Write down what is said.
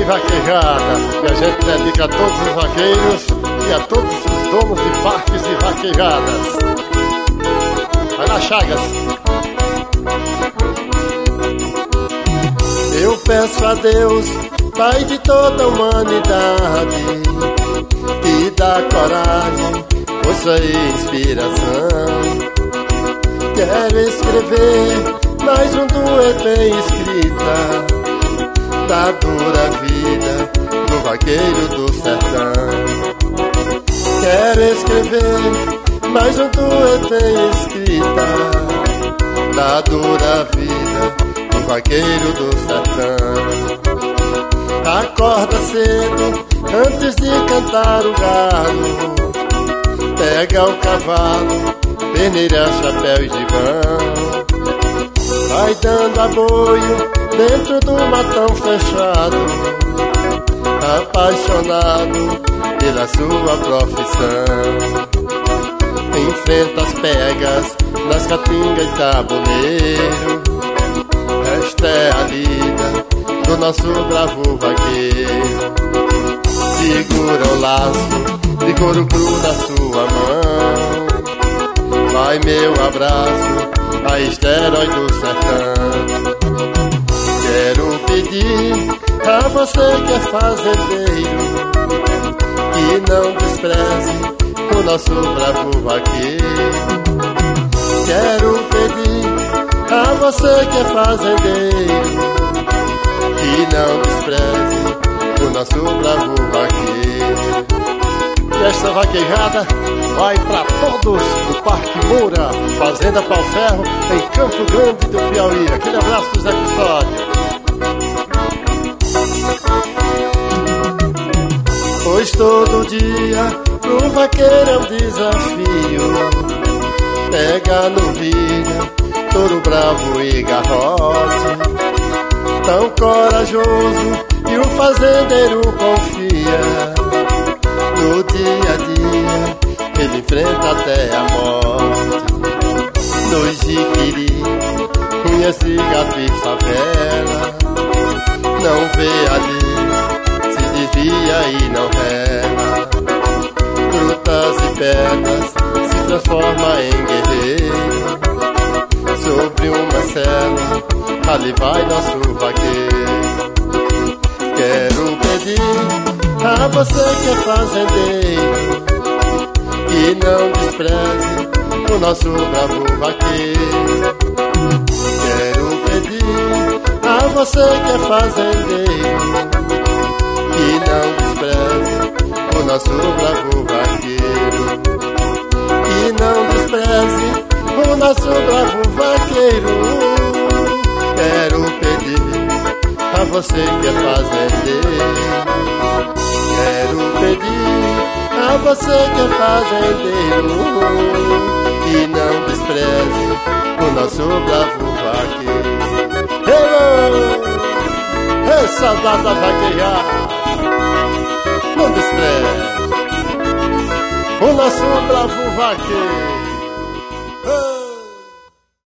vaquejada, que a gente dedica a todos os vaqueiros e a todos os donos de parques e vaquejadas. Vai lá, Chagas. Eu peço a Deus, Pai de toda a humanidade, que dá coragem, força e inspiração. Quero escrever mais um dueto bem escrita da dura vida do vaqueiro do sertão. Quero escrever mais um dueto bem escrita da dura vida do vaqueiro do sertão. Acorda cedo antes de cantar o galo, pega o cavalo, peneira, chapéu e gibão. Vai dando aboio dentro do matão fechado, apaixonado pela sua profissão. Enfrenta as pegas nas caatingas e tabuleiro. Esta é a lida do nosso bravo vaqueiro. Segura o laço de couro cru na sua mão. Vai meu abraço, a esterói do sertão. Quero pedir a você que é fazendeiro, que não despreze o nosso bravo vaqueiro. Quero pedir a você que é fazendeiro, que não despreze o nosso bravo vaqueiro. E esta vaquejada vai pra todos do Parque Moura, Fazenda Pau Ferro, em Campo Grande do Piauí. Aquele abraço do Zé Custódio. Pois todo dia pro vaqueiro é um desafio, pega novilha, touro bravo e garrote. Tão corajoso e o fazendeiro confia no dia a dia, ele enfrenta até a morte. No jiquiri, conhece gato e favela, não vê ali, se desvia e não rela. Frutas e pedras se transforma em guerreiro. Sobre uma cela, ali vai nosso vaqueiro. Quero pedir a você que é fazendeiro, que não despreze o nosso bravo vaqueiro. Quero pedir a você que é fazendeiro, que não despreze o nosso bravo vaqueiro. Que não despreze o nosso bravo vaqueiro. Quero pedir a você que é fazendeiro, quero pedir a você que é fazendeiro, que não despreze o nosso bravo vaqueiro. Ei, saudade da vaquejada, não despreze o nosso bravo vaqueiro.